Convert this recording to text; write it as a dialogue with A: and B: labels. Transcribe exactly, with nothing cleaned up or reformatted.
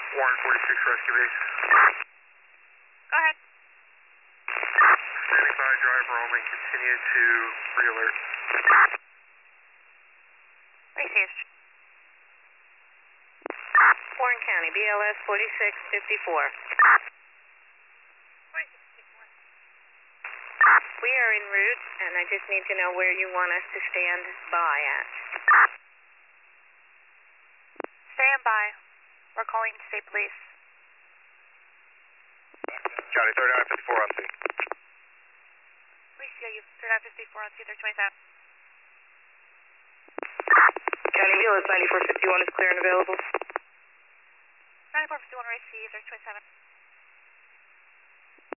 A: Warren forty-six Rescue Base.
B: Go ahead.
A: Standing by, driver only, continue to re-alert.
B: Received. Warren County, B L S forty-six fifty-four. We are en route, and I just need to know where you want us to stand by at.
C: Stand by. We're calling state police.
A: County thirty-nine fifty-four on scene.
C: Police, yeah, you thirty-nine fifty-four on C three twenty-seven.
B: County B L S ninety-four fifty-one is clear and available.
C: ninety-four fifty-one, race C three twenty-seven.